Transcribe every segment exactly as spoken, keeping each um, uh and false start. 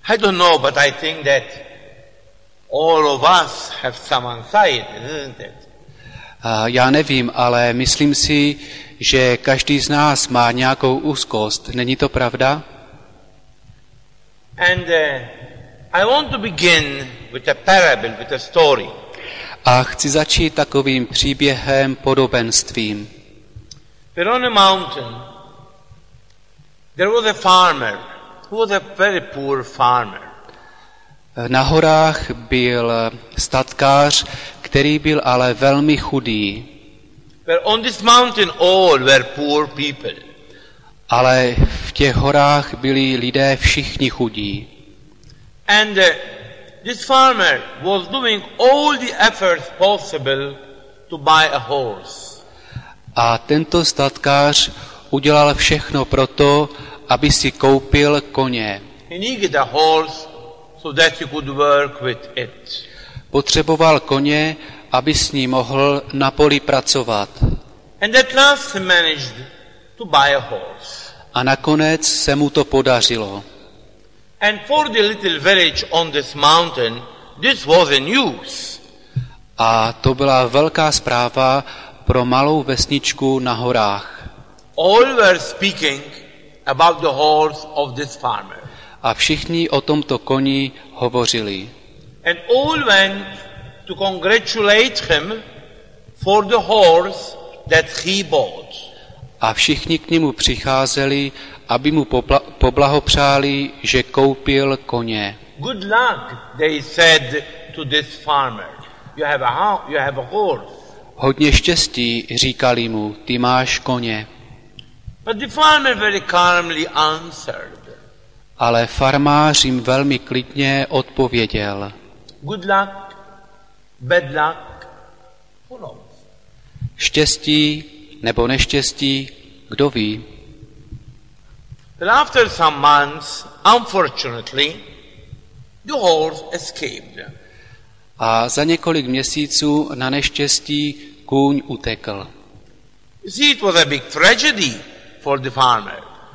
I don't know, but I think that all of us have some anxiety, isn't it? A já nevím, ale myslím si, že každý z nás má nějakou úzkost. Není to pravda? And uh, I want to begin with a parable, with a story. A chci začít takovým příběhem, podobenstvím. We're on a mountain. There was a farmer who was a very poor farmer. Na horách byl statkář, který byl ale velmi chudý. Where on this mountain all were poor people. Ale v těch horách byli lidé všichni chudí. And uh, this farmer was doing all the efforts possible to buy a horse. A tento statkář udělal všechno proto, aby si koupil koně. He needed a horse so that he could work with it. Potřeboval koně, aby s ním mohl na poli pracovat. And at last he managed to buy a horse. A nakonec se mu to podařilo. And for the little village on this mountain, this was a news. A to byla velká zpráva pro malou vesničku na horách. All were speaking about the horse of this farmer. A všichni o tomto koni hovořili. And all went to congratulate him for the horse that he bought. A všichni k němu přicházeli, aby mu pobla- poblahopřáli, že koupil koně. Good luck, they said to this farmer. You have a ho- you have a horse. Hodně štěstí, říkali mu, ty máš koně. But the farmer very calmly answered. Ale farmář jim velmi klidně odpověděl. Good luck, bad luck, who knows? Štěstí nebo neštěstí, kdo ví? But after some months, unfortunately, the horse escaped. A za několik měsíců na neštěstí kůň utekl. You see, it was a big tragedy for the farmer.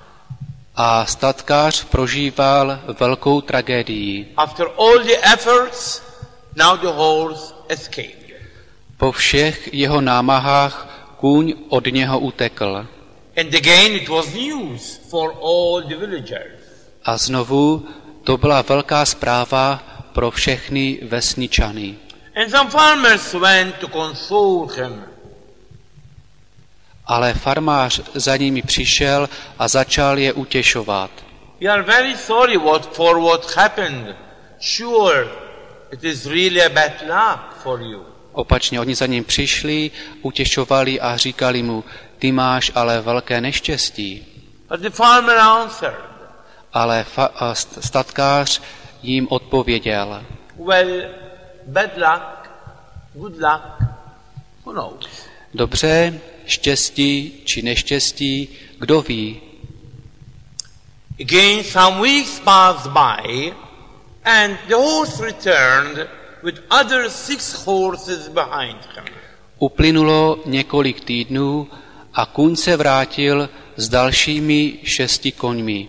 A statkář prožíval velkou tragédii. After all the efforts, now the horse escaped. Po všech jeho námahách kůň od něho utekl. And again it was news for all the villagers. A znovu to byla velká zpráva pro všechny vesničany. And some farmers went to console him. Ale farmář za nimi přišel a začal je utěšovat. We are very sorry what, for what happened. Sure, it is really a bad luck for you. Opačně, oni za ním přišli, utěšovali a říkali mu, ty máš ale velké neštěstí. But the farmer answered, Ale fa- a st- statkář jim odpověděl, well, bad luck, good luck, who knows? dobře, štěstí či neštěstí, kdo ví. Again, some weeks passed by, and the horse returned with other six horses behind him. Uplynulo několik týdnů a kůň se vrátil s dalšími šesti koňmi.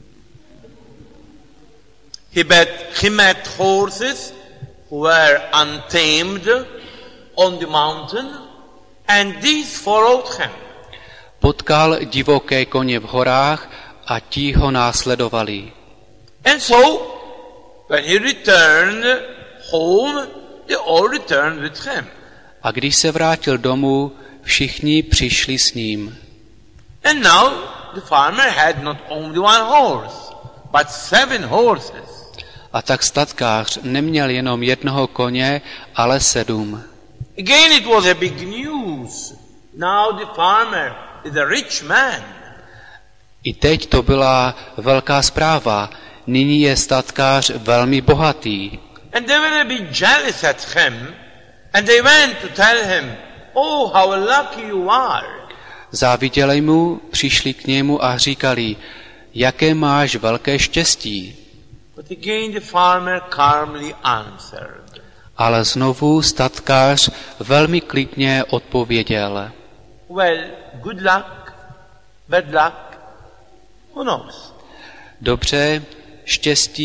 He met, he met horses who were untamed on the mountain, and these followed him. Potkal divoké koně v horách a ti ho následovali. And so, when he returned home, they all returned with him. A když se vrátil domů, všichni přišli s ním. And now the farmer had not only one horse, but seven horses. A tak statkář neměl jenom jednoho koně, ale sedm. Again it was a big news. Now the farmer is a rich man. I teď to byla velká zpráva. Nyní je statkář velmi bohatý. And they were a bit jealous at him, and they went to tell him, oh, how lucky you are. Záviděli mu, přišli k němu a říkali, jaké máš velké štěstí. But again the farmer calmly answered. Ale znovu statkář velmi klidně odpověděl. Well, good luck, bad luck, who knows? Dobře, štěstí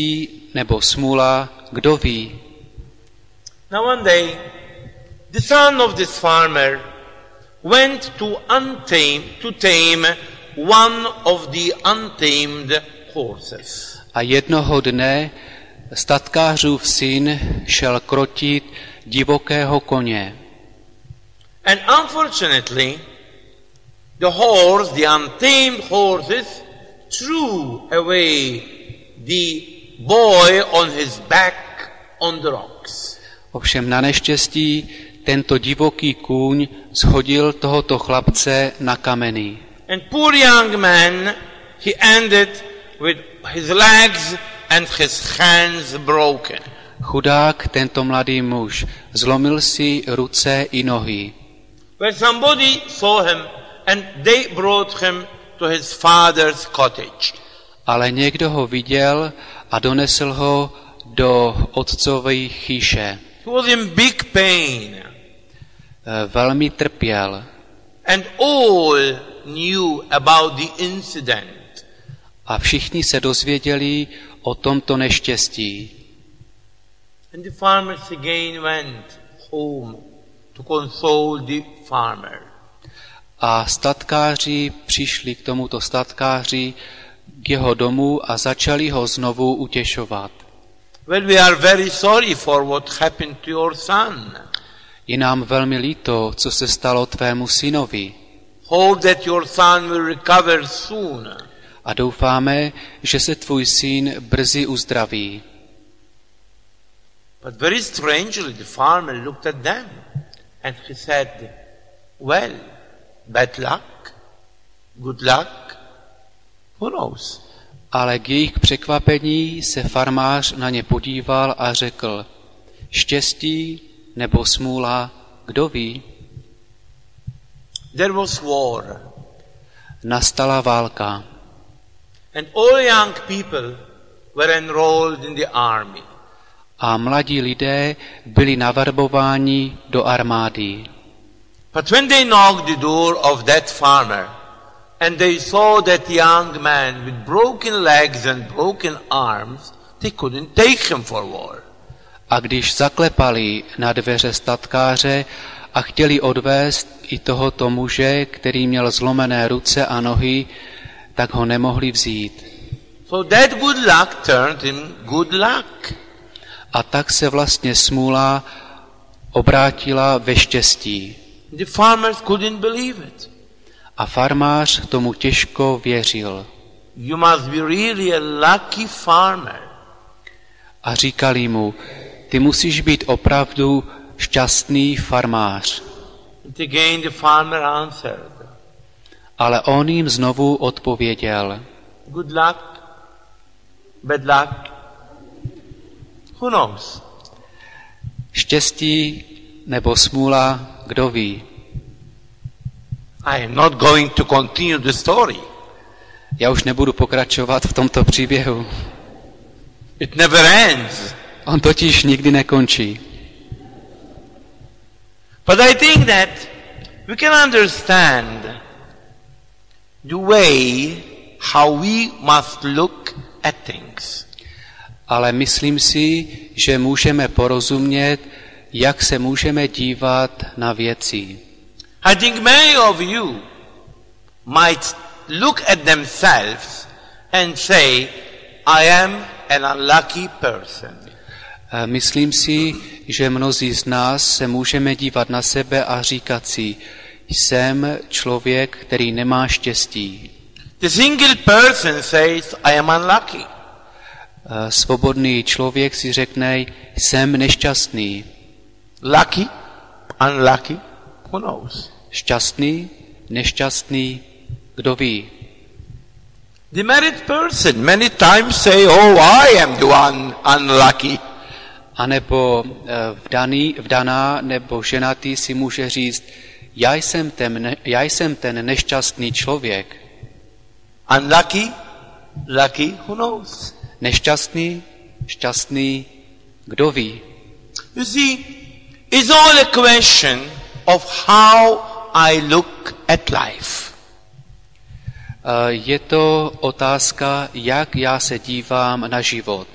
nebo smůla, kdo ví. Now one day, the son of this farmer went to untame, to tame one of the untamed horses. A jednoho dne statkářův syn šel krotit divokého koně. And unfortunately, the horse, the untamed horses, threw away the boy on his back on the rocks. Ovšem na neštěstí tento divoký kůň shodil tohoto chlapce na kameny. And poor young man, he ended with his legs and his hands broken. Chudák tento mladý muž zlomil si ruce i nohy. Where somebody saw him and they brought him to his father's cottage. Ale někdo ho viděl a donesl ho do otcové chýše. He was in big pain. Velmi trpěl. And all knew about the incident. A všichni se dozvěděli o tomto neštěstí. And the farmers again went home to console the farmer. A statkáři přišli k tomuto statkáři k jeho domu a začali ho znovu utěšovat. Well, we are very sorry for what happened to your son. Je nám velmi líto, co se stalo tvému synovi. Hope that your son will recover soon. A doufáme, že se tvůj syn brzy uzdraví. But very strangely, the farmer looked at them and he said, well, bad luck, good luck, who knows? Ale k jejich překvapení se farmář na ně podíval a řekl, štěstí nebo smůla, kdo ví? There was war. Nastala válka. And all young people were enrolled in the army. A mladí lidé byli naverbováni do armády. But when they knocked the door of that farmer and they saw that young man with broken legs and broken arms, they couldn't take him for war. A když zaklepali na dveře statkáře a chtěli odvést i tohoto muže, který měl zlomené ruce a nohy, tak ho nemohli vzít. So that good luck turned in good luck. A tak se vlastně smůla obrátila ve štěstí. The farmers couldn't believe it. A farmář tomu těžko věřil. You must be really a lucky farmer. A říkali mu, ty musíš být opravdu šťastný farmář. And again the farmer answered, Ale on jim znovu odpověděl, good luck, bad luck, who knows? štěstí nebo smůla, kdo ví. I am not going to continue the story. Já už nebudu pokračovat v tomto příběhu. It never ends. On totiž nikdy nekončí. But I think that we can understand the way how we must look at things. Ale myslím si, že můžeme porozumět, jak se můžeme dívat na věci. I think many of you might look at themselves and say, I am an unlucky person. Myslím si, že mnozí z nás se můžeme dívat na sebe a říkat si, jsem člověk, který nemá štěstí. The single person says, I am unlucky. Svobodný člověk si řekne, jsem nešťastný. Lucky, unlucky, who knows? Šťastný, nešťastný, kdo ví. The married person many times say, oh, I am the one unlucky. A nebo vdaný, vdaná nebo ženatý si může říct, já jsem ten, já jsem ten nešťastný člověk. Unlucky, lucky, who knows? Nešťastný, šťastný, kdo ví. You see, it's all a question of how I look at life. Je to otázka, jak já se dívám na život.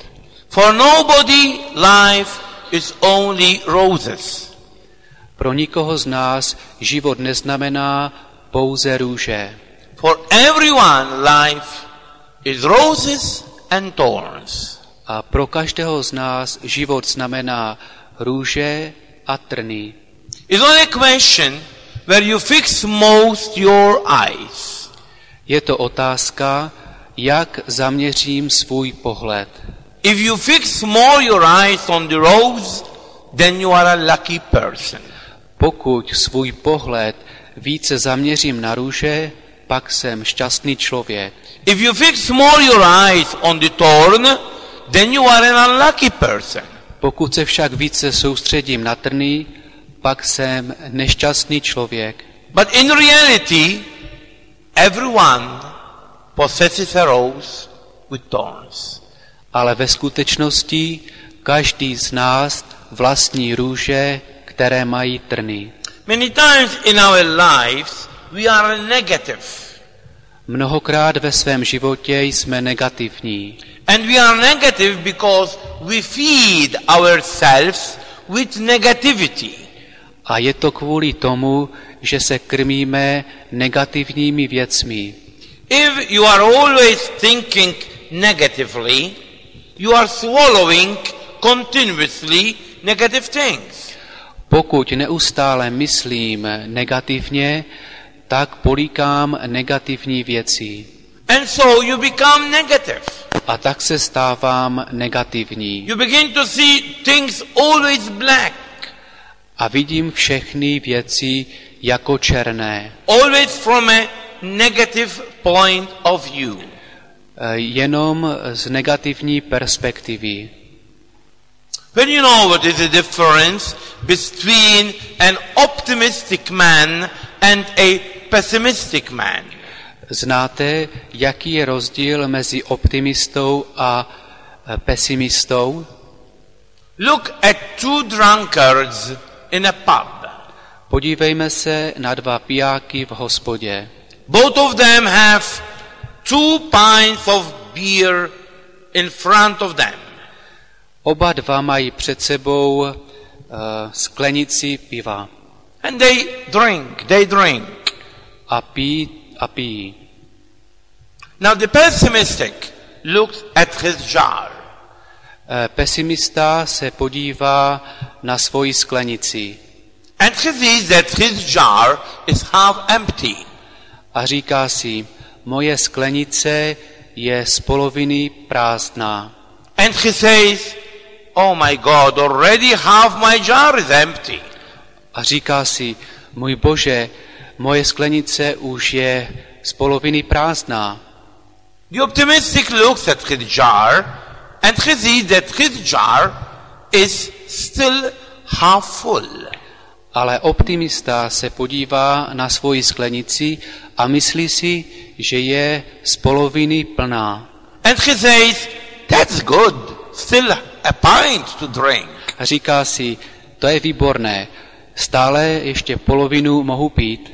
For nobody life is only roses. Pro nikoho z nás život neznamená pouze růže. For everyone life is roses and thorns. A pro každého z nás život znamená růže a trny. It's only a question where you fix most your eyes. Je to otázka, jak zaměřím svůj pohled. If you fix more your eyes on the rose, then you are a lucky person. Pokud svůj pohled více zaměřím na růže, pak jsem šťastný člověk. If you fix more your eyes on the thorn, then you are an unlucky person. Pokud se však více soustředím na trny, pak jsem nešťastný člověk. But in reality, everyone possesses a rose with thorns. Ale ve skutečnosti každý z nás vlastní růže, které mají trny. Many times in our lives we are negative. Mnohokrát ve svém životě jsme negativní. And we are negative because we feed ourselves with negativity. A je to kvůli tomu, že se krmíme negativními věcmi. If you are always thinking negatively, you are swallowing continuously negative things. Pokud neustále myslím negativně, tak políkám negativní věci. And so you become negative. A tak se stávám negativní. You begin to see things always black. A vidím všechny věci jako černé. Always from a negative point of view. Jenom z negativní perspektivy. When you know what is the difference between an optimistic man and a pessimistic man? Znáte, jaký je rozdíl mezi optimistou a pesimistou? Look at two drunkards in a pub. Podívejme se na dva pijáky v hospodě. Both of them have two pints of beer in front of them. Oba dva mají před sebou uh, sklenici piva. And they drink, they drink. A pijí, a pijí. Now the pessimistic looks at his jar. Uh, pesimista se podívá na svoji sklenici. And he sees that his jar is half empty. A říká si, moje sklenice je z poloviny prázdná. And he says, oh my God, already half my jar is empty. A říká si, můj Bože, moje sklenice už je z poloviny prázdná. The optimistic looks at his jar and he sees that his jar is still half full. Ale optimista se podívá na svoji sklenici a myslí si, že je z poloviny plná. And he says, that's good, still a pint to drink. A říká si, to je výborné, stále ještě polovinu mohu pít.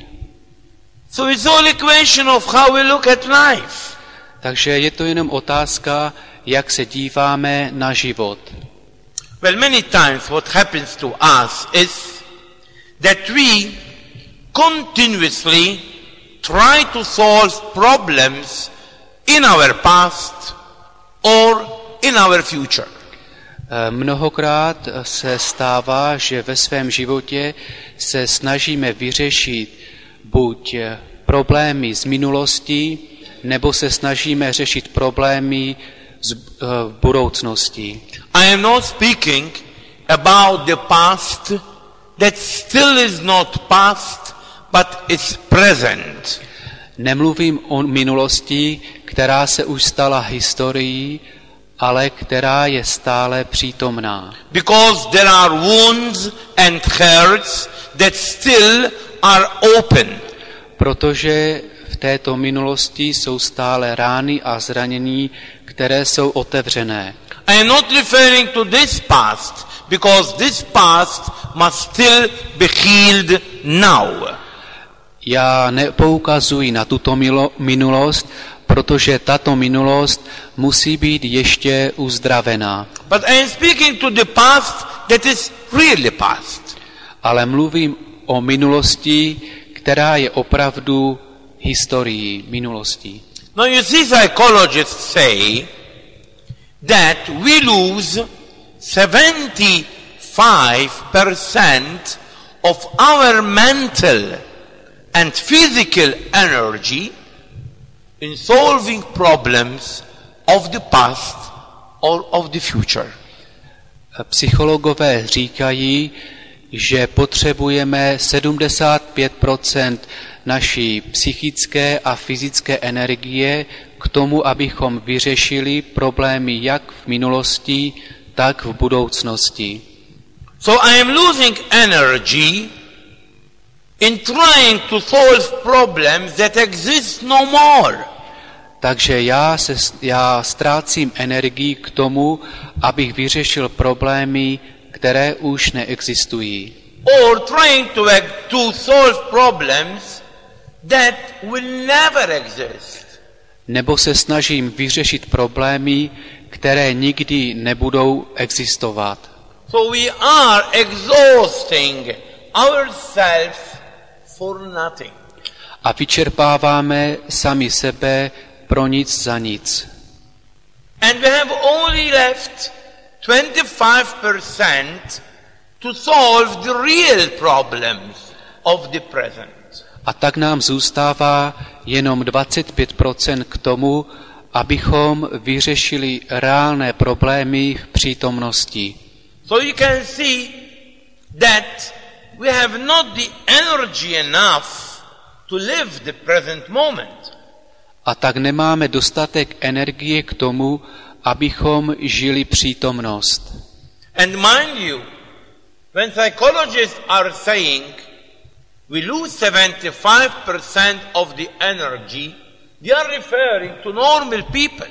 So it's all a question of how we look at life. Takže je to jenom otázka, jak se díváme na život. Well, many times what happens to us is that we continuously try to solve problems in our past or in our future. Mnohokrát se stává, že ve svém životě se snažíme vyřešit buď problémy z minulosti, nebo se snažíme řešit problémy z uh, budoucnosti. I am not speaking about the past that still is not past, but is present. Nemluvím o minulosti, která se už stala historií, ale která je stále přítomná. Because there are wounds and hurts that still are open. Protože v této minulosti jsou stále rány a zranění, které jsou otevřené. I am not referring to this past, because this past must still be healed now. Já nepoukazuji na tuto milo, minulost, protože tato minulost musí být ještě uzdravená. But I am speaking to the past that is really past. Ale mluvím o minulosti, která je opravdu historií, minulostí. Now you see, psychologists say that we lose seventy-five percent of our mental and physical energy in solving problems of the past or of the future. Psychologové říkají, že potřebujeme sedmdesát pět procent naší psychické a fyzické energie k tomu, abychom vyřešili problémy jak v minulosti, tak v budoucnosti. So I am losing energy in trying to solve problems that exist no more. Takže já, se, já ztrácím energii k tomu, abych vyřešil problémy, které už neexistují. Or trying to, to solve problems that will never exist. Nebo se snažím vyřešit problémy, které nikdy nebudou existovat. So we are exhausting ourselves for nothing. A vyčerpáváme sami sebe pro nic za nic. And we have only left twenty-five percent to solve the real problems of the present. A tak nám zůstává jenom dvacet pět procent k tomu, abychom vyřešili reálné problémy v přítomnosti. So you can see that we have not the energy enough to live the present moment. A tak nemáme dostatek energie k tomu, abychom žili přítomnost. And mind you, when psychologists are saying we lose seventy-five percent of the energy, they are referring to normal people.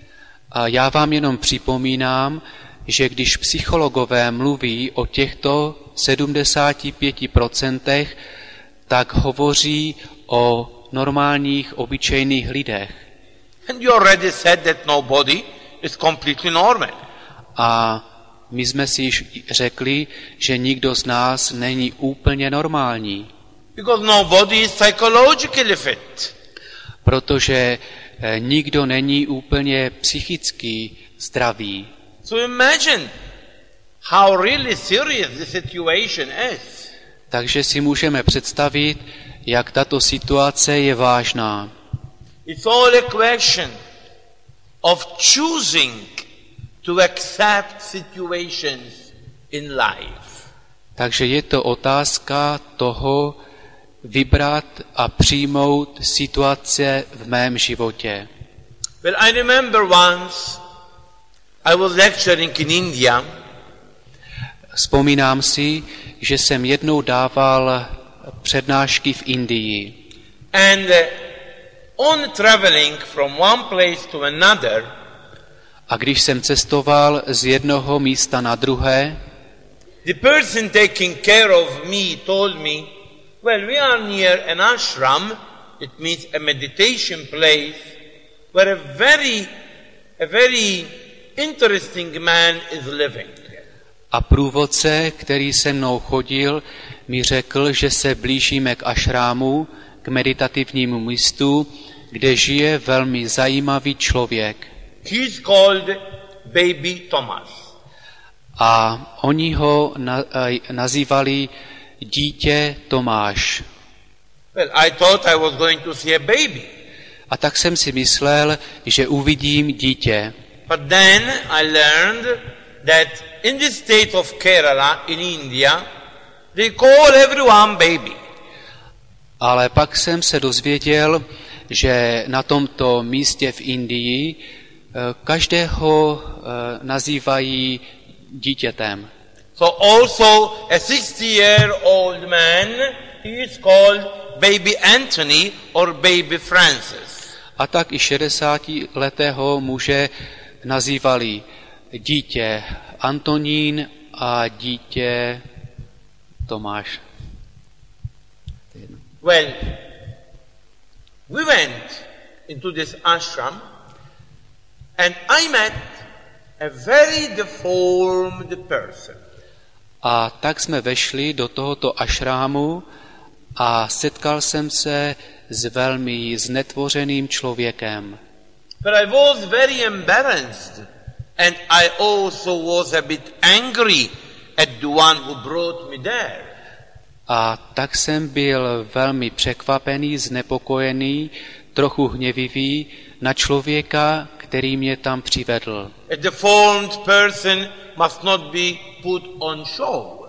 A já vám jenom připomínám, že když psychologové mluví o těchto sedmdesáti pěti procentech, tak hovoří o normálních, obyčejných lidech. And you already said that nobody is completely normal. A my jsme si již řekli, že nikdo z nás není úplně normální. Because nobody is psychologically fit. Protože nikdo není úplně psychicky zdravý. So imagine how really serious the situation is. Takže si můžeme představit, jak tato situace je vážná. It's all a question of choosing to accept situations in life. Takže je to otázka toho vybrat a přijmout situace v mém životě. Well, I remember once I was lecturing in India. Vzpomínám si, že jsem jednou dával přednášky v Indii. And uh, on traveling from one place to another, a když jsem cestoval z jednoho místa na druhé, the person taking care of me told me, well, we are near an ashram, it means a meditation place, where a very, a very interesting man is living. A průvodce, který se mnou chodil, mi řekl, že se blížíme k ašrámu, k meditativnímu místu, kde žije velmi zajímavý člověk. He is called Baby Thomas. A oni ho na, nazývali dítě Tomáš. Well, I thought I was going to see a baby. A tak jsem si myslel, že uvidím dítě. But then I learned that in the state of Kerala in India, they call everyone baby. Ale pak jsem se dozvěděl, že na tomto místě v Indii každého nazývají dítětem. So also a sixty-year-old man, he is called baby Anthony or baby Francis. A tak i šedesátiletého muže nazývali dítě Antonín a dítě Tomáš. Well, we went into this ashram, and I met a very deformed person. A tak jsme vešli do tohoto ašrámu a setkal jsem se s velmi znetvořeným člověkem. But I was very embarrassed, and I also was a bit angry at the one who brought me there. A tak jsem byl velmi překvapený, znepokojený, trochu hněvivý na člověka, který mě tam přivedl. A deformed person must not be put on show.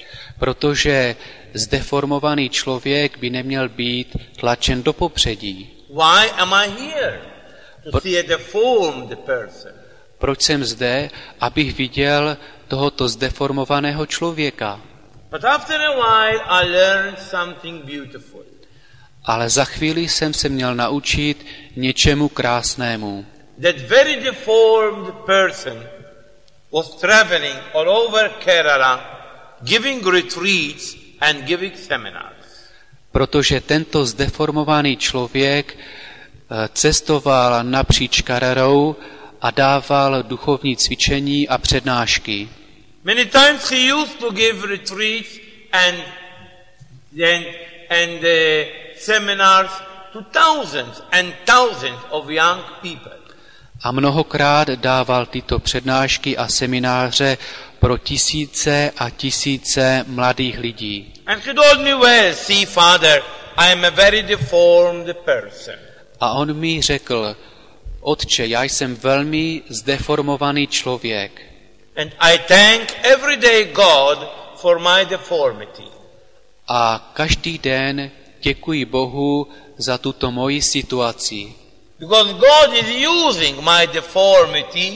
Protože zdeformovaný člověk by neměl být tlačen do popředí. Why am I here? To see a deformed person. Proč jsem zde, abych viděl tohoto zdeformovaného člověka? But after a while I learned something beautiful. Ale za chvíli jsem se měl naučit něčemu krásnému. That very deformed person was traveling all over Kerala, giving retreats and giving seminars. Protože tento zdeformovaný člověk cestoval napříč Keralou a dával duchovní cvičení a přednášky. Many times he used to give retreats and and, and uh, seminars to thousands and thousands of young people. A mnohokrát dával tyto přednášky a semináře pro tisíce a tisíce mladých lidí. And he told me, well, see, Father, I am a very deformed person. A on mi řekl, Otče, já jsem velmi zdeformovaný člověk. And I thank every day God for my deformity. A každý den děkuji Bohu za tuto moji situaci. Because God is using my deformity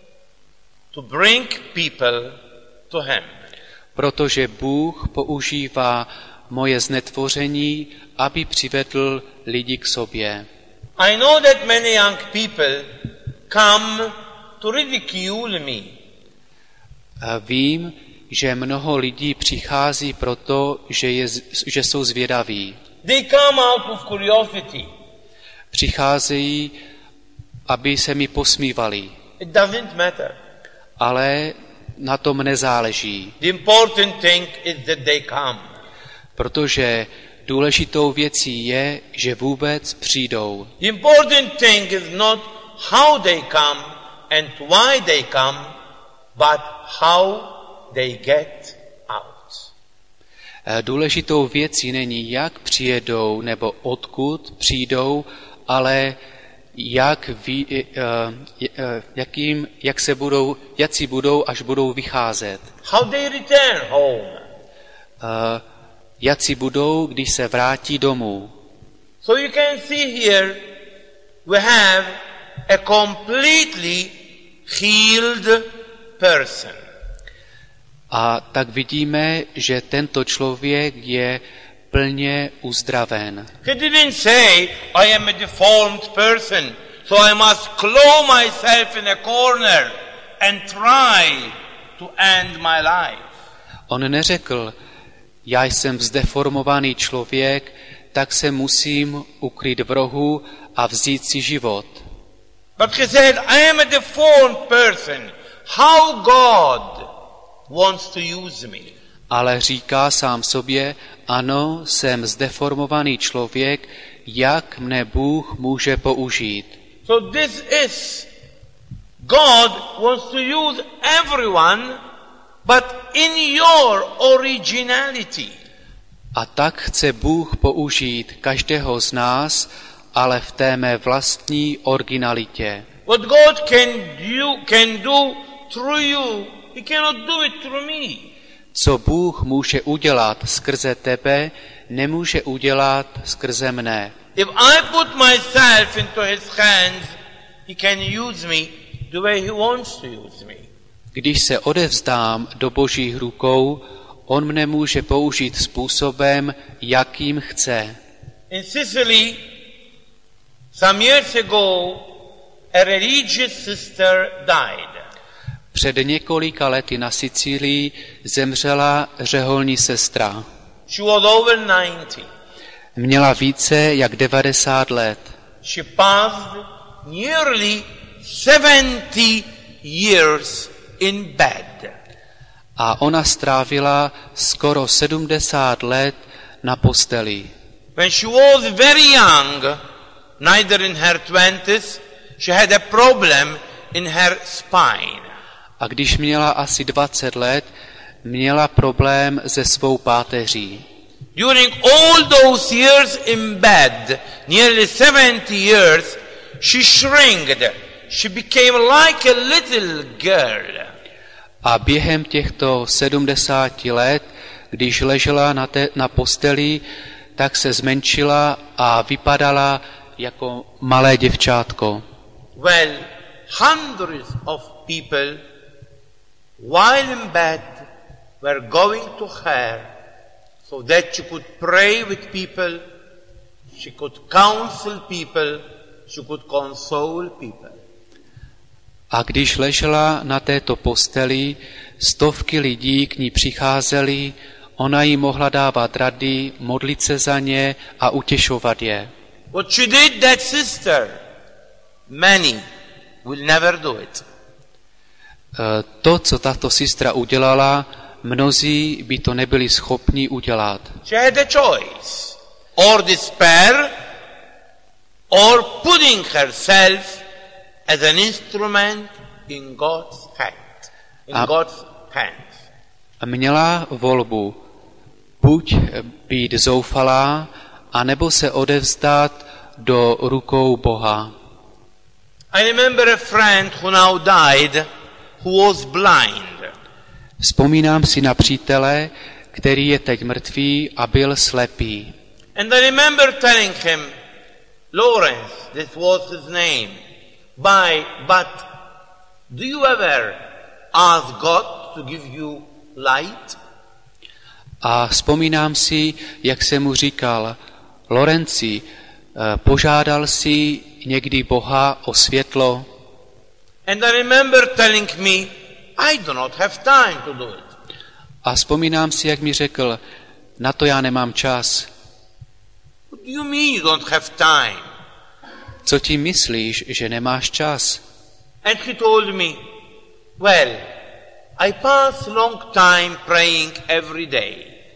to bring people to Him. Protože Bůh používá moje znetvoření, aby přivedl lidi k sobě. I know that many young people come to ridicule me. A vím, že mnoho lidí přichází proto, že, je, že jsou zvědaví. They come out of curiosity. Přicházejí, aby se mi posmívali. It doesn't matter. Ale na tom nezáleží. The important thing is that they come. Protože důležitou věcí je, že vůbec přijdou. The important thing is not how they come and why they come, but how they get out. Důležitou věcí není, jak přijedou nebo odkud přijdou, ale jak, ví, jakým, jak se budou, jací budou, až budou vycházet. How they return home. Jací budou, když se vrátí domů. So you can see here we have a completely healed person. A tak vidíme, že tento člověk je plně uzdraven. He didn't say, I am a deformed person, so I must claw myself in a corner and try to end my life. On neřekl, já jsem zdeformovaný člověk, tak se musím ukryt v rohu a vzít si život. But he said, I am a deformed person. How God wants to use me. Ale říká sám sobě, ano, jsem zdeformovaný člověk, jak mne Bůh může použít. So this is, God wants to use everyone, but in your originality. A tak chce Bůh použít každého z nás, ale v té mé vlastní originalitě. What God can do, can do through you, He cannot do it through me. Co Bůh může udělat skrze tebe, nemůže udělat skrze mne. If I put myself into His hands, He can use me the way He wants to use me. Když se odevzdám do Božích rukou, on mne může použít způsobem, jakým chce. In Sicily, some years ago, a religious sister died. Před několika lety na Sicílii zemřela řeholní sestra. She was over ninety. Měla více jak devadesát let. she passed nearly seventy years in bed. A ona strávila skoro sedmdesát let na posteli. When she was very young, neither in her twenties, she had a problem in her spine. A když měla asi dvacet let, měla problém se svou páteří. During all those years in bed, nearly seventy years, she shrinked. She became like a little girl. A během těchto sedmdesáti let, když ležela na, te, na posteli, tak se zmenšila a vypadala jako malé děvčátko. Well, hundreds of people, while in bed, were going to her so that she could pray with people, she could counsel people, she could console people. A když ležela na této posteli, stovky lidí k ní přicházeli, ona jí mohla dávat rady, modlit se za ně a utěšovat je. What she did, that sister, many will never do it. To, co tato sestra udělala, mnozí by to nebyli schopni udělat. She had a choice, or despair, or putting herself as an instrument in God's hand, in a, God's hands. A měla volbu, buď být zoufalá, anebo se odevzdat do rukou Boha. I remember a friend who now died, who was blind. Vzpomínám si na přítele, který je teď mrtvý a byl slepý. And I remember telling him, Lawrence, this was his name, by, but do you ever ask God to give you light? A vzpomínám si, jak jsem mu říkal, Lorenci, požádal si někdy Boha o světlo? And I remember telling me, I do not have time to do it. A vzpomínám si, jak mi řekl, na to já nemám čas. What do you mean you don't have time? Co ti myslíš, že nemáš čas? And he told me, well, I pass long time praying every day.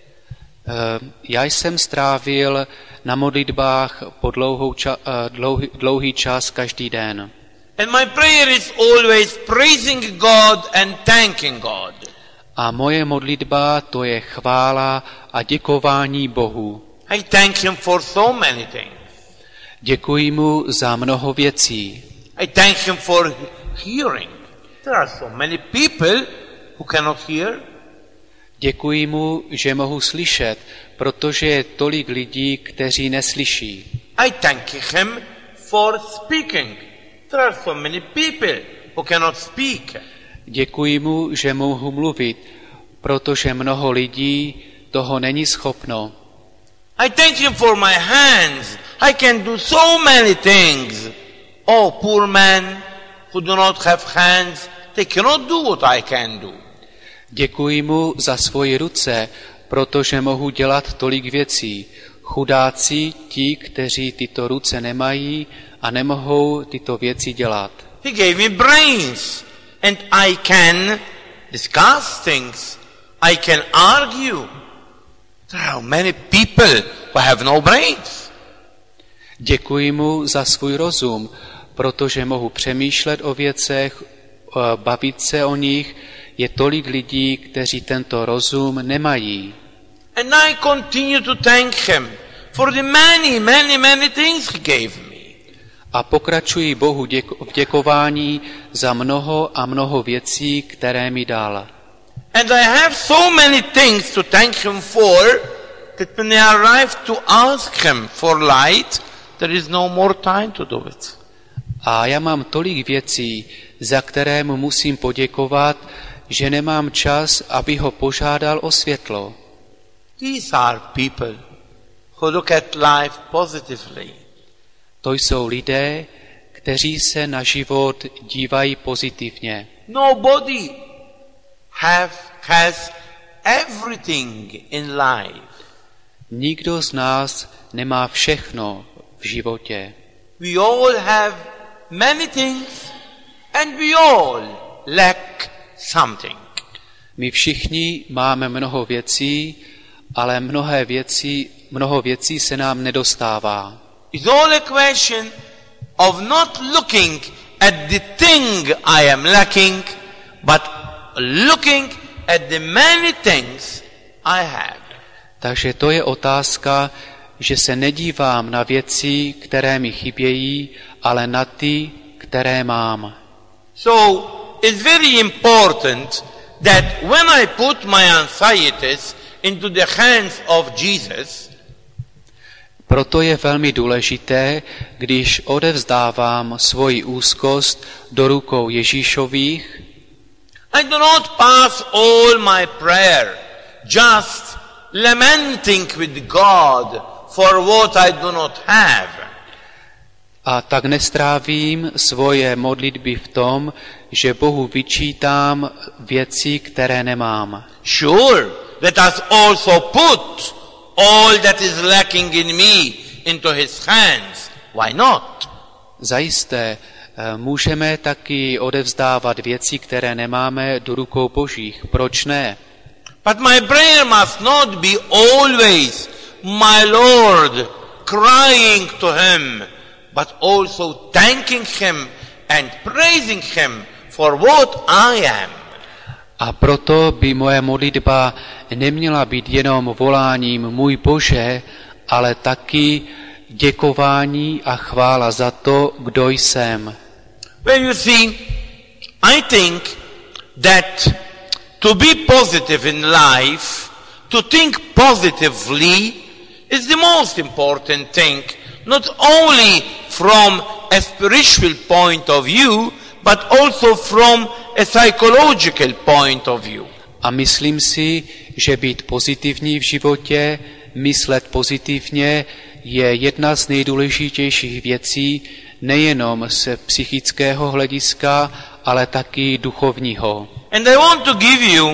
Uh, já jsem strávil na modlitbách po dlouhou ča- uh, dlouhý, dlouhý čas každý den. And my prayer is always praising God and thanking God. A moje modlitba to je chvála a děkování Bohu. I thank him for so many things. Děkuji mu za mnoho věcí. I thank him for hearing. There are so many people who cannot hear. Děkuji mu, že mohu slyšet, protože je tolik lidí, kteří neslyší. I thank him for speaking. There are so many people who cannot speak. Děkuji mu, že mohu mluvit, protože mnoho lidí toho není schopno. I thank him for my hands. I can do so many things. Oh, poor men who do not have hands, they cannot do what I can do. Děkuji mu za svoje ruce, protože mohu dělat tolik věcí. Chudáci, ti, kteří tyto ruce nemají a nemohou tyto věci dělat. He gave me brains and I can discuss things. I can argue. There are many people who have no brains. Děkuji mu za svůj rozum, protože mohu přemýšlet o věcech, bavit se o nich. Je tolik lidí, kteří tento rozum nemají. And I continue to thank him for the many, many, many things he gave me. A pokračuji Bohu děko- v děkování za mnoho a mnoho věcí, které mi dal. And I have so many things to thank him for that when I arrive to ask him for light, there is no more time to do it. A já mám tolik věcí, za které mu musím poděkovat, že nemám čas, aby ho požádal o světlo. These are people who look at life positively. To jsou lidé, kteří se na život dívají pozitivně. Nobody have, has everything in life. Nikdo z nás nemá všechno v životě. we all have many things and we all lack something. My všichni máme mnoho věcí, ale mnohé věcí, mnoho věcí se nám nedostává. It's all a question of not looking at the thing I am lacking, but looking at the many things I have. Takže to je otázka, že se nedívám na věci, které mi chybějí, ale na ty, které mám. So it's very important that when I put my anxieties into the hands of Jesus, proto je velmi důležité, když odevzdávám svoji úzkost do rukou Ježíšových, I do not pass all my prayer just lamenting with God for what I do not have. A tak nestrávím svoje modlitby v tom, že Bohu vyčítám věci, které nemám. Sure, let us also put all that is lacking in me into his hands. Why not? Zajisté, můžeme taky odevzdávat věci, které nemáme, do rukou Božích. Proč ne? But my prayer must not be always, my Lord, crying to him, but also thanking him and praising him for what I am. A proto by moje modlitba neměla být jenom voláním můj Bože, ale taky děkování a chvála za to, kdo jsem. Well, you see, I think that to be positive in life, to think positively, is the most important thing, not only from a spiritual point of view, but also from a psychological point of view. A myslím si, že být pozitivní v životě, myslet pozitivně, je jedna z nejdůležitějších věcí, nejenom z psychického hlediska, ale taky duchovního. And I want to give you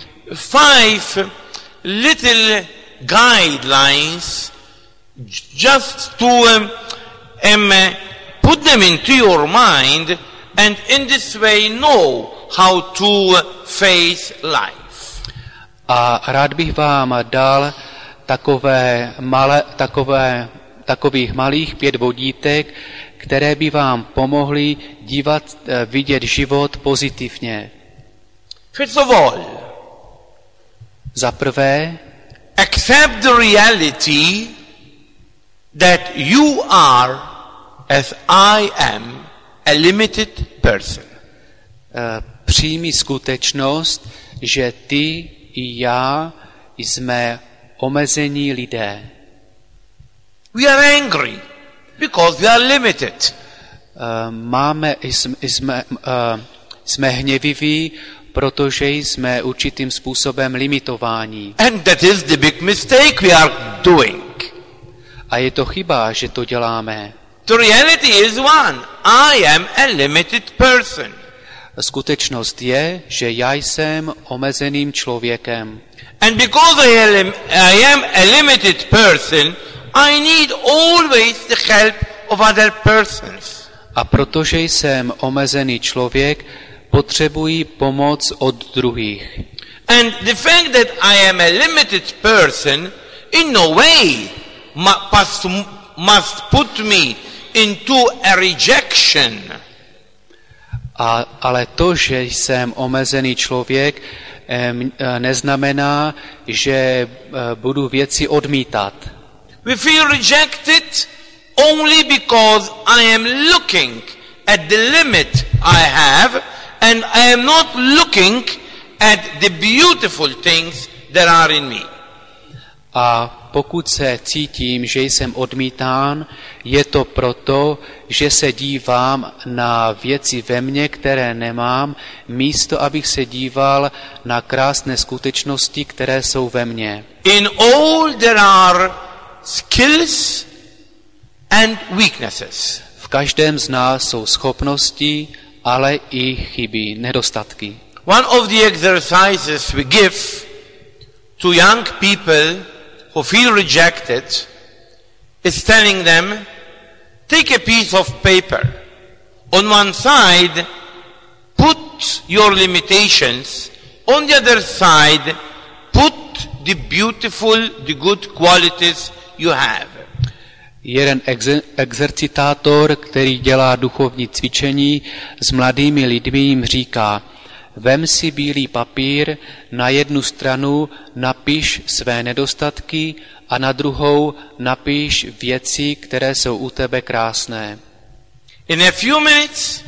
five little guidelines just to um, um, put them into your mind and in this way know how to face life. A rád bych vám dal takové malé, takové, takových malých pět vodítek, které by vám pomohly dívat, vidět život pozitivně. First of all, za prvé, accept the reality that you are, as I am, a limited person. Přijmi skutečnost, že ty i já jsme omezení lidé. We are angry because we are limited. Máme, jsme, jsme, jsme hněviví, protože jsme určitým způsobem limitováni. And that is the big mistake we are doing. A je to chyba, že to děláme. The reality is one. I am a limited person. Skutečnost je, že já jsem omezeným člověkem. And because I am, I am a limited person, I need always the help of other persons. A protože jsem omezený člověk, potřebuji pomoc od druhých. And the fact that I am a limited person in no way must, must put me into a rejection. A, ale to, že jsem omezený člověk, neznamená, že budu věci odmítat. We feel rejected only because I am looking at the limit I have and I am not looking at the beautiful things that are in me. A pokud se cítím, že jsem odmítán, je to proto, že se dívám na věci ve mně, které nemám, místo abych se díval na krásné skutečnosti, které jsou ve mně. In all there are skills and weaknesses. V každém z nás jsou schopnosti, ale i chyby, nedostatky. One of the exercises we give to young people who feel rejected is telling them Take a piece of paper. On one side, put your limitations. On the other side, put the beautiful, the good qualities you have. Jeden ex- exercitátor, který dělá duchovní cvičení s mladými lidmi, jim říká: vem si bílý papír, na jednu stranu napiš své nedostatky a na druhou napiš věci, které jsou u tebe krásné. In a few minutes,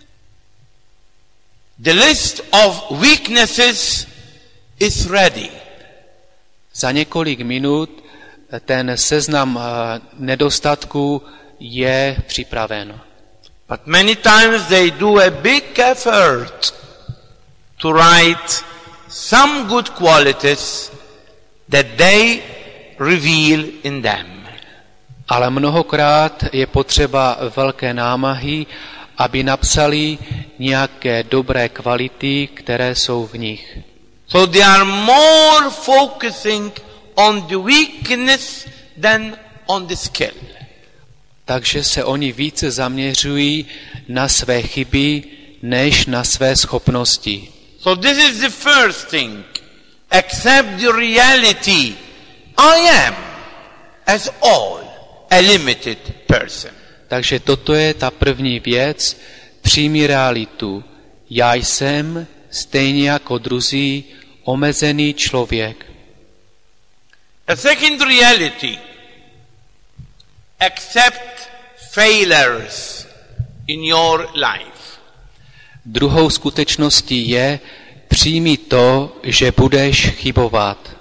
the list of weaknesses is ready. Za několik minut ten seznam nedostatků je připraven. But many times they do a big effort to write some good qualities that they reveal in them. Ale mnohokrát je potřeba velké námahy, aby napsali nějaké dobré kvality, které jsou v nich. So they are more focusing on the weakness than on the skill. Takže se oni více zaměřují na své chyby, než na své schopnosti. So this is the first thing. Accept the reality. I am, as all, a limited person. Takže toto je ta první věc. Přijmi realitu. Já jsem, stejně jako druzí, omezený člověk. A second reality. Accept failures in your life. Druhou skutečností je přijmi to, že budeš chybovat.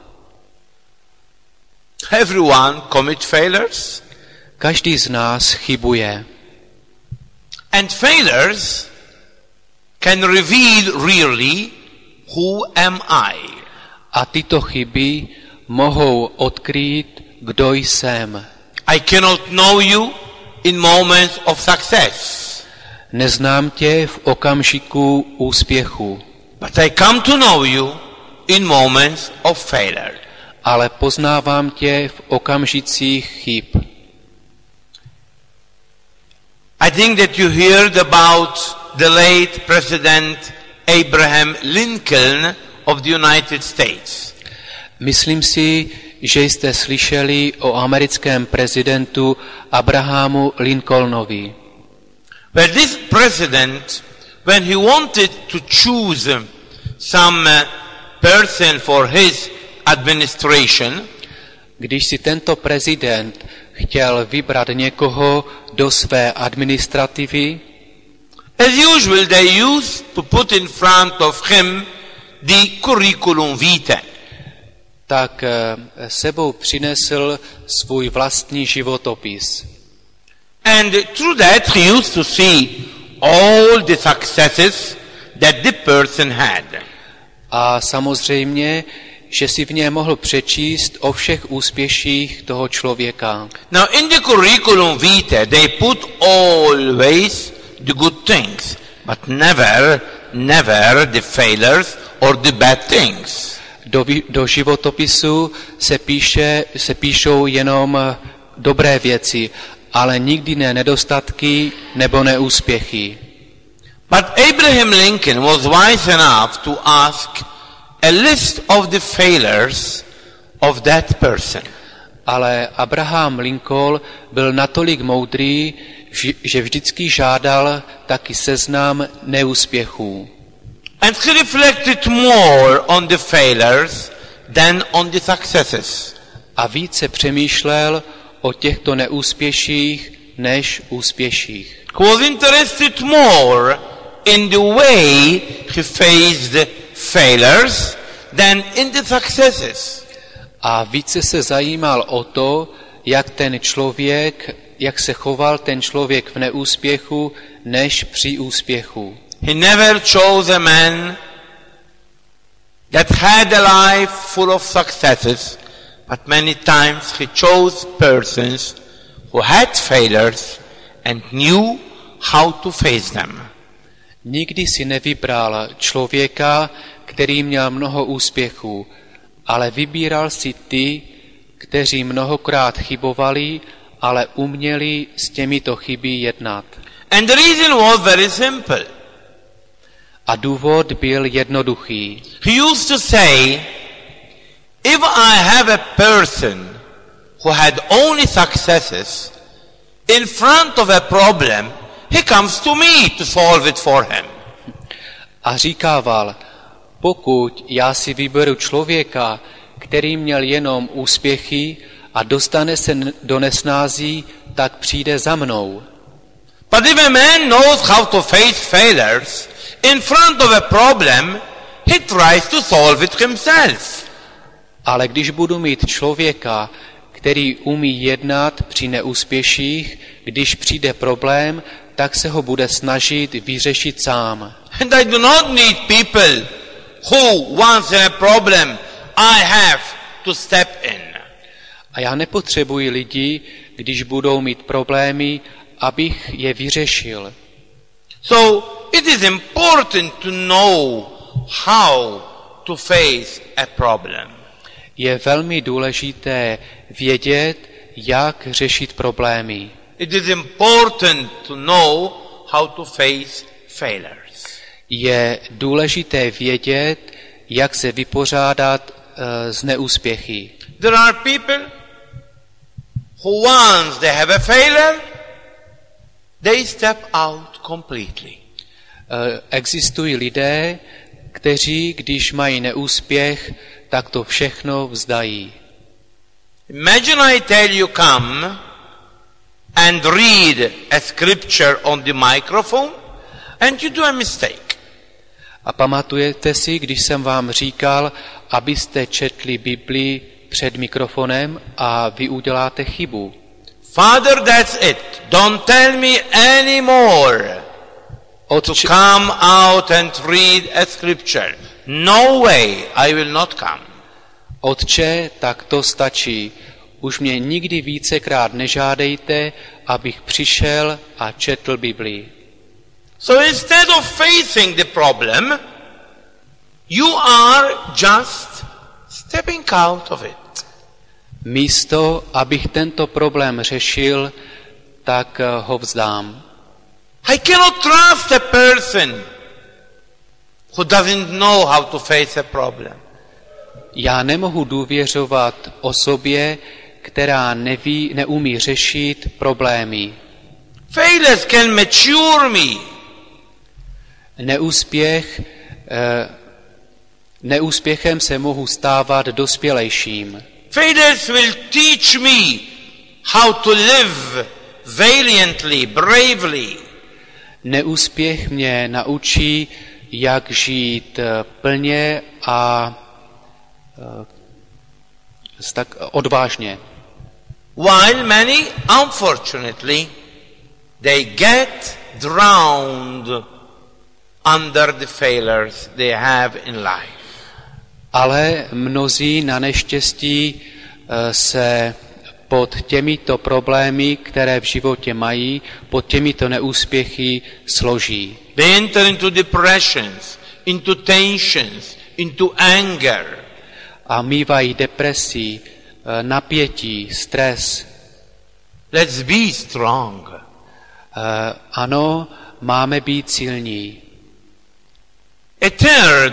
Everyone commit failures. Každý z nás chybuje. And failures can reveal really who am I. A tyto chyby mohou odkrýt, kdo jsem. I cannot know you in moments of success. Neznám tě v okamžiku úspěchu. But I come to know you in moments of failure. Ale poznávám tě v okamžicích chyb. I think that you heard about the late President Abraham Lincoln of the United States. Myslím si, že jste slyšeli o americkém prezidentu Abrahamu Lincolnovi. Well, this president, when he wanted to choose some person for his administration, když si tento prezident chtěl vybrat někoho do své administrativy, as usual they used to put in front of him the curriculum vitae. Tak sebou přinesl svůj vlastní životopis. And through that he used to see all the successes that the person had. A samozřejmě, že si v něm mohl přečíst o všech úspěších toho člověka. Now in the curriculum vitae they put always the good things, but never, never the failures or the bad things. Do, do životopisu se, píše, se píšou jenom dobré věci, ale nikdy ne nedostatky nebo neúspěchy. But Abraham Lincoln was wise enough to ask a list of the failures of that person. Ale Abraham Lincoln byl natolik moudrý, že vždycky žádal taky seznam neúspěchů. And he reflected more on the failures than on the successes. A více přemýšlel o těchto neúspěších než úspěších. He was interested more in the way he faced failures than in the successes. A více se zajímal o to, jak ten člověk, jak se choval ten člověk v neúspěchu, než při úspěchu. He never chose a man that had a life full of successes, but many times he chose persons who had failures and knew how to face them. Nikdy si nevybral člověka, který měl mnoho úspěchů, ale vybíral si ty, kteří mnohokrát chybovali ale uměli s těmito chyby jednat. And the reason was very simple. A důvod byl jednoduchý. He used to say, if I have a person who had only successes in front of a problem, he comes to me to solve it for him. A říkával, pokud já si vyberu člověka, který měl jenom úspěchy a dostane se do nesnází, tak přijde za mnou. But if a man knows how to face failures in front of a problem, he tries to solve it himself. Ale když budu mít člověka, který umí jednat při neúspěších, když přijde problém, tak se ho bude snažit vyřešit sám. And I do not need people who, once in a problem, I have to step in. A já nepotřebuji lidi, když budou mít problémy, abych je vyřešil. So it is important to know how to face a problem. Je velmi důležité vědět, jak řešit problémy. It is important to know how to face failures. Je důležité vědět, jak se vypořádat uh, s neúspěchy. There are people who once they have a failure, they step out completely. Uh, existují lidé, kteří, když mají neúspěch, tak to všechno vzdají. Imagine I tell you come and read a scripture on the microphone and you do a mistake. A pamatujete si, když jsem vám říkal, abyste četli Biblii před mikrofonem a vy uděláte chybu. Father, that's it. Don't tell me anymore to Otče, come out and read a scripture. No way, I will not come. Otče, tak to stačí. Už mě nikdy vícekrát nežádejte, abych přišel a četl Biblii. So instead of facing the problem, you are just stepping out of it. Místo, abych tento problém řešil, tak ho vzdám. I cannot trust a person who doesn't know how to face a problem. Já nemohu důvěřovat osobě, která neví, neumí řešit problémy. Failures can mature me. Neúspěch, eh, neúspěchem se mohu stávat dospělejším. Failures will teach me how to live valiantly, bravely. Neúspěch mě naučí, jak žít plně a eh, tak odvážně. While many, unfortunately, they get drowned under the failures they have in life. Ale mnozí na neštěstí eh, se pod těmito problémy, které v životě mají, pod těmito neúspěchy složí. They enter into depressions, into tensions, into anger. A mívají depresi, eh, napětí, stres. Let's be strong. Eh, ano, máme být silní. A third,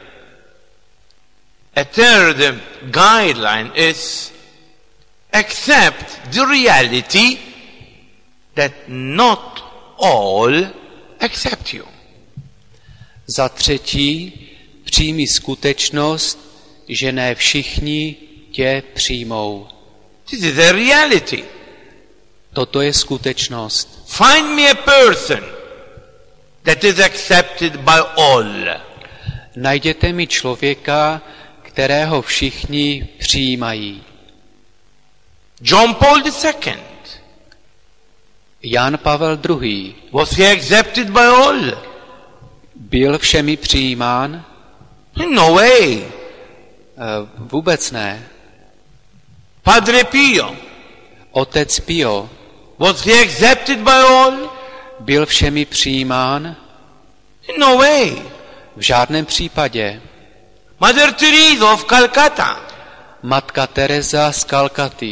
a third guideline is accept the reality that not all accept you. Za třetí, přijmi skutečnost, že ne všichni tě přijmou. This is a reality. Toto je skutečnost. Find me a person that is accepted by all. Najděte mi člověka, kterého všichni přijímají. John Paul the Second. Jan Pavel druhý. Was he accepted by all? Byl všemi přijímán? No way. Vůbec ne. Padre Pio. Otec Pio. Was he accepted by all? Byl všemi přijímán? No way. V žádném případě. Mother Teresa of Calcutta. Matka Teresa z Kalkaty.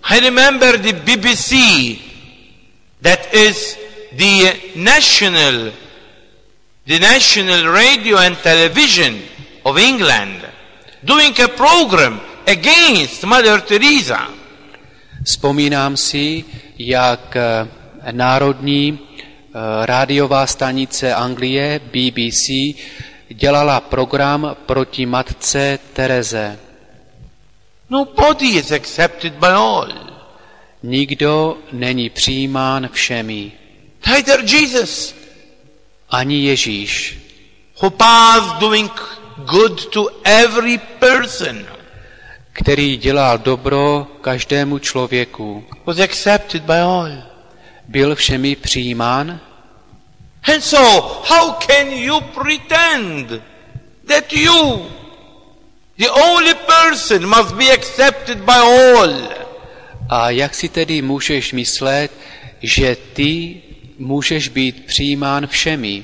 I remember the B B C, that is the national, the national radio and television of England, doing a program against Mother Teresa. Vzpomínám si, jak národní rádiová stanice Anglie B B C dělala program proti matce Tereze. Nobody is accepted by all. Nikdo není přijímán všemi. Neither Jesus, Ani Ježíš, who passed doing good to every person, který dělal dobro každému člověku, was accepted by all. byl všemi přijímán. And so, how can you pretend that you, the only person, must be accepted by all? A jak si tedy můžeš myslet, že ty můžeš být přijímán všemi?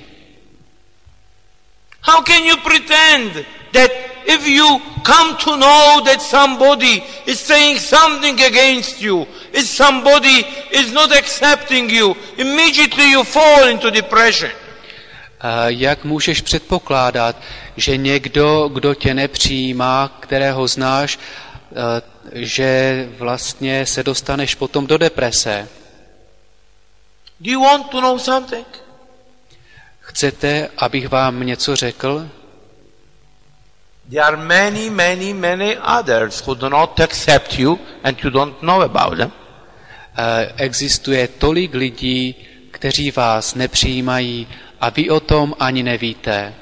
How can you pretend that if you come to know that somebody is saying something against you, if somebody is not accepting you, immediately you fall into depression? A jak můžeš předpokládat, že někdo, kdo tě nepřijímá, kterého znáš, že vlastně se dostaneš potom do deprese? Do you want to know something? Chcete, abych vám něco řekl? There are many, many, many others who do not accept you and you don't know about them. Existuje tolik lidí, kteří vás nepřijímají a vy o tom ani nevíte.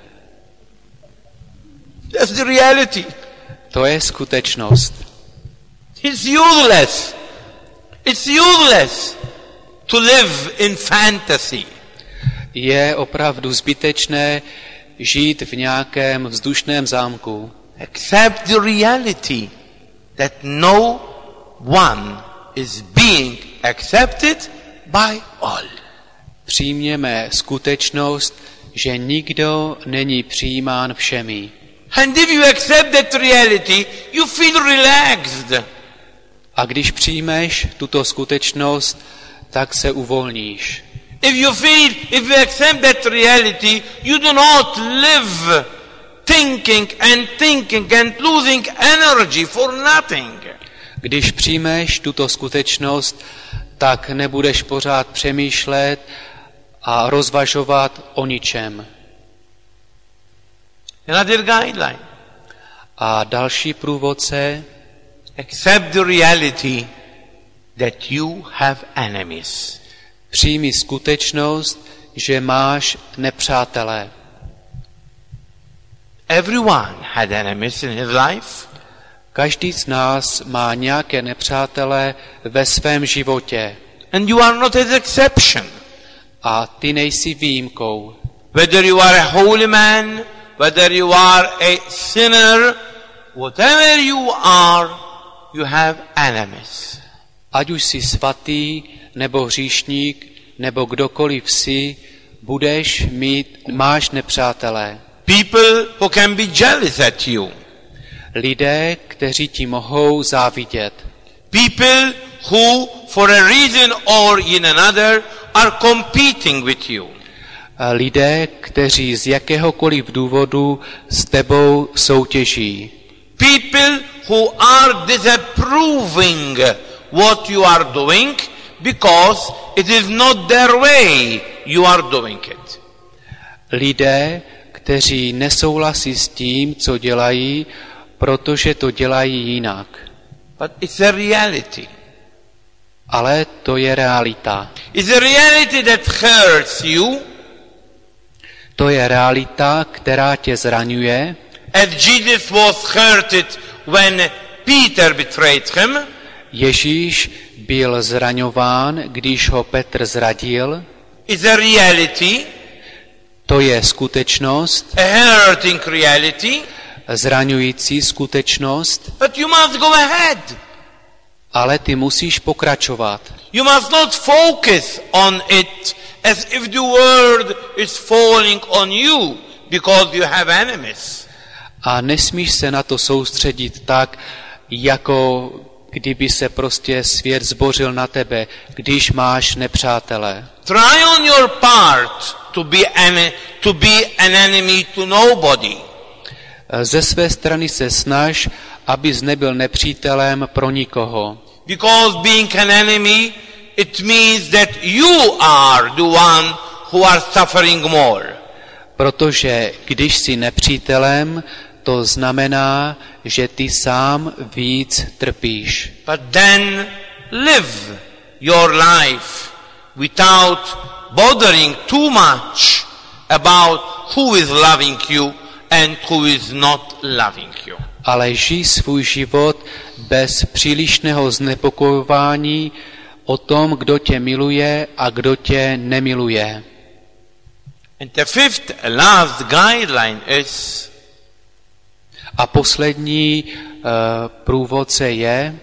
That's the reality. To je skutečnost. It's useless. It's useless to live in fantasy. Je opravdu zbytečné žít v nějakém vzdušném zámku. Accept the reality that no one is being accepted by all. Přijměme skutečnost, že nikdo není přijímán všemi. And if you accept that reality, you feel relaxed. A když přijmeš tuto skutečnost, tak se uvolníš. If you feel, if you accept that reality, you do not live thinking and thinking and losing energy for nothing. Když přijmeš tuto skutečnost, tak nebudeš pořád přemýšlet a rozvažovat o ničem. Another guideline. A další průvodce: accept the reality that you have enemies. Přijmi skutečnost, že máš nepřátele. Everyone had enemies in his life. Každý z nás má nějaké nepřátele ve svém životě. And you are not an exception. A ty nejsi výjimkou. Whether you are a holy man, whether you are a sinner, whatever you are, you have enemies. Ať už jsi svatý, nebo hříšník, nebo kdokoliv jsi, budeš mít, máš nepřátelé. People who can be jealous at you. Lidé, kteří ti mohou závidět. People who, for a reason or in another, are competing with you. Lidé, kteří z jakéhokoliv důvodu s tebou soutěží. People who are disapproving what you are doing because it is not their way you are doing it. Lidé, kteří nesouhlasí s tím, co dělají, protože to dělají jinak. But it's a reality. Ale to je realita. It's a reality that hurts you. To je realita, která tě zraňuje. As Jesus was hurted when Peter betrayed him. Ježíš byl zraňován, když ho Petr zradil. It's a reality. To je skutečnost. A hurting reality. Zraňující skutečnost. But you must go ahead. Ale ty musíš pokračovat. You must not focus on it as if the world is falling on you because you have enemies. A nesmíš se na to soustředit tak, jako kdyby se prostě svět zbořil na tebe, když máš nepřátele. Try on your part to be an, to be an enemy to nobody. Ze své strany se snaž, abys nebyl nepřítelem pro nikoho. Because being an enemy, it means that you are the one who are suffering more. Protože když jsi nepřítelem, to znamená, že ty sám víc trpíš. But then live your life without bothering too much about who is loving you and who is not loving you. Ale žij svůj život bez přílišného znepokojování o tom, kdo tě miluje a kdo tě nemiluje. And the fifth, last guideline is A poslední uh, průvodce je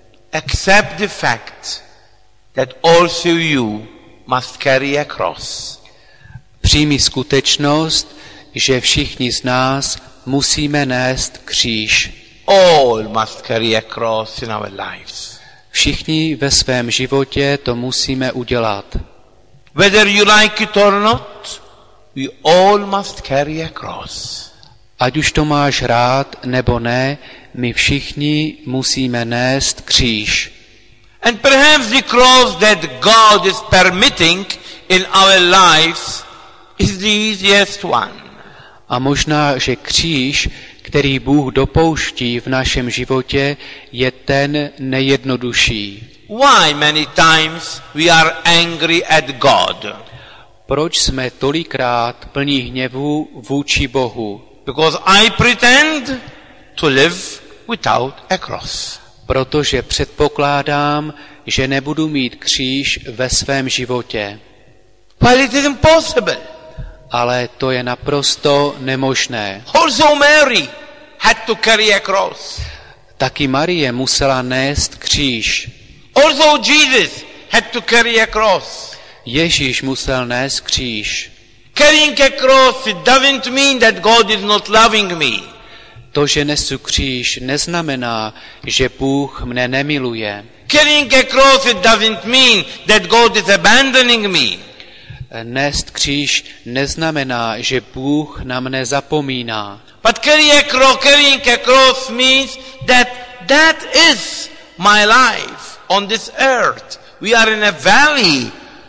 accept the fact that also you must carry a cross. Přijmi skutečnost, že všichni z nás musíme nést kříž. All must carry a cross in our lives. Všichni ve svém životě to musíme udělat. Whether you like it or not, we all must carry a cross. Ať už to máš rád nebo ne, my všichni musíme nést kříž. And perhaps the cross that God is permitting in our lives is the easiest one. A možná, že kříž, který Bůh dopouští v našem životě, je ten nejjednodušší. Why many times we are angry at God? Proč jsme tolikrát plní hněvu vůči Bohu? Because I pretend to live without a cross. Protože předpokládám, že nebudu mít kříž ve svém životě. Well, it is impossible. Ale to je naprosto nemožné. Also Mary had to carry a cross. Taky Marie musela nést kříž. Also Jesus had to carry a cross. Ježíš musel nést kříž. Carrying a cross, it doesn't mean that God is not loving me. To, že nesu kříž, neznamená, že Bůh mne nemiluje. Carrying a cross, it doesn't mean that God is abandoning me. Nést kříž neznamená, že Bůh na mne zapomíná. But carry a cross, carrying a cross means that that is my life on this earth. We are in a valley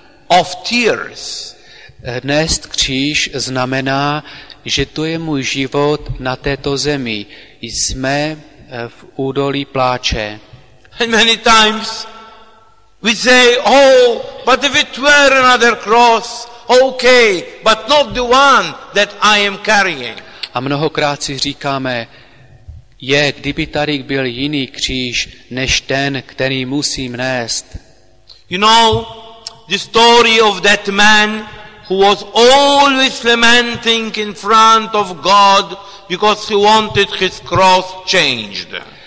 of tears. Nést kříž znamená, že to je můj život na této zemi. Jsme v údolí pláče. And many times we say, oh, but if it were another cross, okay, but not the one that I am carrying. A mnohokrát si říkáme, je, kdyby tady byl jiný kříž, než ten, který musím nést. You know, the story of that man who was always lamenting in front of God because he wanted his cross changed.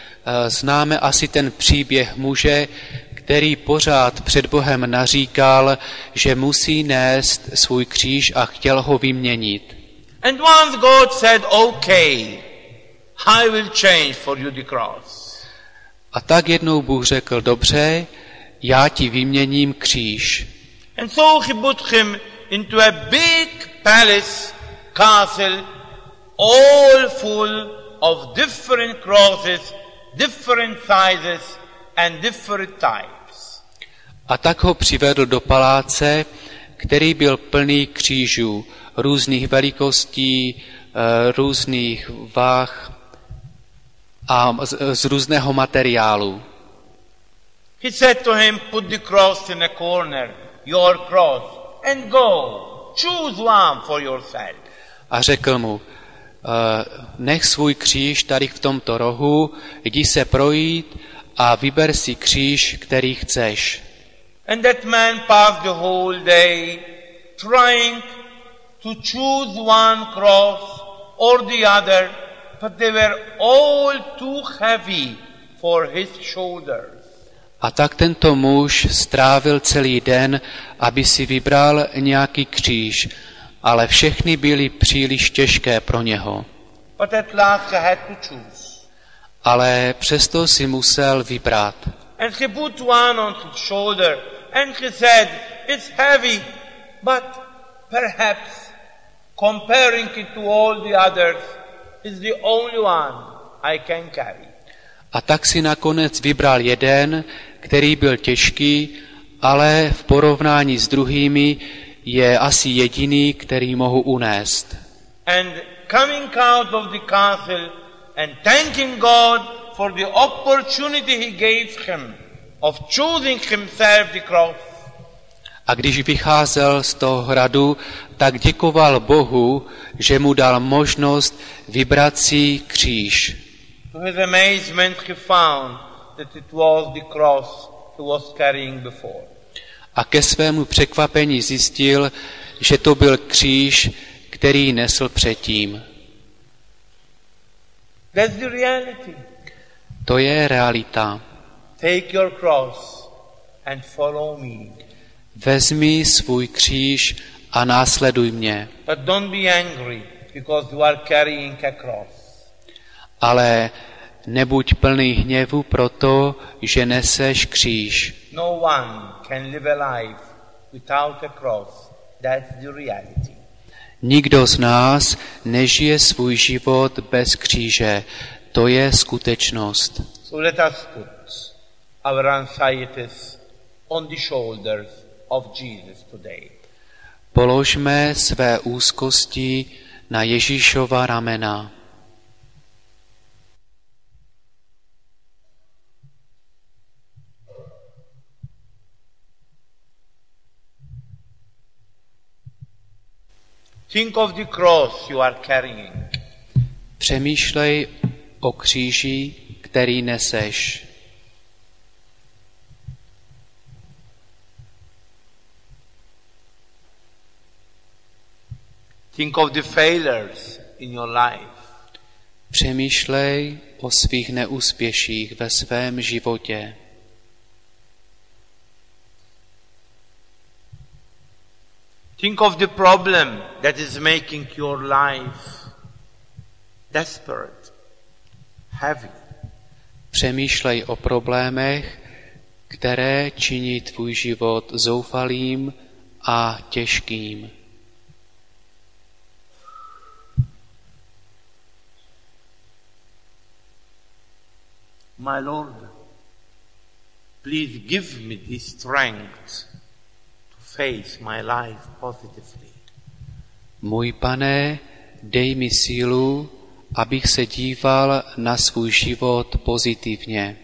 Známe asi ten příběh muže, který pořád před Bohem naříkal, že musí nést svůj kříž a chtěl ho vyměnit. And once God said, okay, I will change for you the cross. A tak jednou Bůh řekl, dobře, já ti vyměním kříž. And so he put him into a big palace, castle, all full of different crosses, different sizes and different types. A tak ho přivedl do paláce, který byl plný křížů, různých velikostí, různých váh a z, z různého materiálu. He said to him, put the cross in a corner, your cross, and go. Choose one for yourself. A řekl mu, nech svůj kříž tady v tomto rohu, jdi se projít a vyber si kříž, který chceš. And that man passed the whole day trying to choose one cross or the other, but they were all too heavy for his shoulders. A tak tento muž strávil celý den, aby si vybral nějaký kříž, ale všechny byly příliš těžké pro něho. But at last he had to choose. ale přesto si musel vybrat. And he put one on his shoulder and he said, it's heavy, but perhaps comparing it to all the others is the only one I can carry. A tak si nakonec vybral jeden, který byl těžký, ale v porovnání s druhými je asi jediný, který mohu unést. And coming out of the castle and thanking God for the opportunity he gave him of choosing himself the cross. A když vycházel z toho hradu, tak děkoval Bohu, že mu dal možnost vybrat si kříž. To his amazement he found that it was the cross he was carrying before. A ke svému překvapení zjistil, že to byl kříž, který nesl předtím. That's the reality. To je realita. Take your cross and follow me. Vezmi svůj kříž a následuj mě. But don't be angry because you are carrying a cross. Ale nebuď plný hněvu proto, že neseš kříž. No one can live a life without a cross. That's the reality. Nikdo z nás nežije svůj život bez kříže. To je skutečnost. So let us put our anxieties on the shoulders of Jesus today. Položme své úzkosti na Ježíšova ramena. Think of the cross you are carrying. Přemýšlej o kříži, který neseš. Think of the failures in your life. Přemýšlej o svých neúspěších ve svém životě. Think of the problem that is making your life desperate, heavy. Přemýšlej o problémech, které činí tvůj život zoufalým a těžkým. My Lord, please give me the strength to face my life positively. Můj Pane, dej mi sílu, abych se díval na svůj život pozitivně.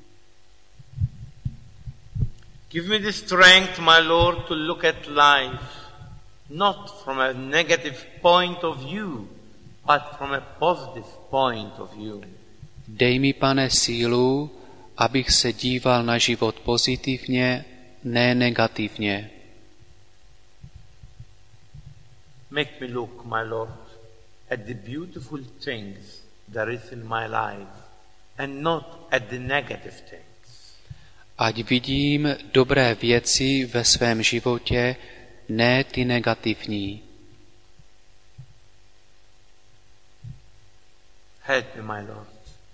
Give me the strength, my Lord, to look at life not from a negative point of view, but from a positive point of view. Dej mi, Pane, sílu, abych se díval na život pozitivně, ne negativně. Make me look, my Lord, at the beautiful things there is in my life and not at the negative things. Ať vidím dobré věci ve svém životě, ne ty negativní. Help me, my Lord.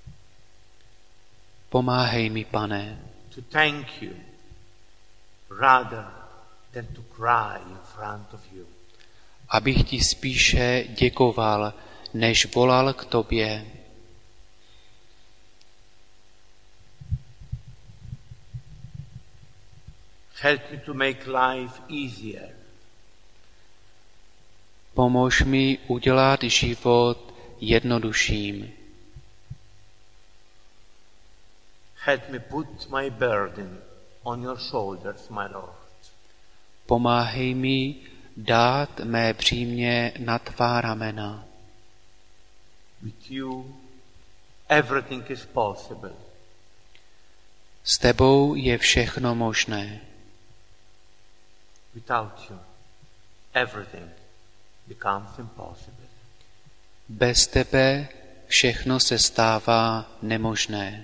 Pomáhej mi, Pane, To thank you rather than to cry in front of you. abych ti spíše děkoval, než volal k tobě. Help me to make life easier. Pomož mi udělat život jednodušším. Help me put my burden on your shoulders, my Lord. Pomáhej mi dát mé břímě na tvá ramena. With you, everything is possible. S tebou je všechno možné. Without you, everything becomes impossible. Bez tebe všechno se stává nemožné.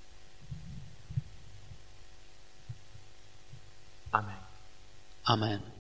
Amen. Amen.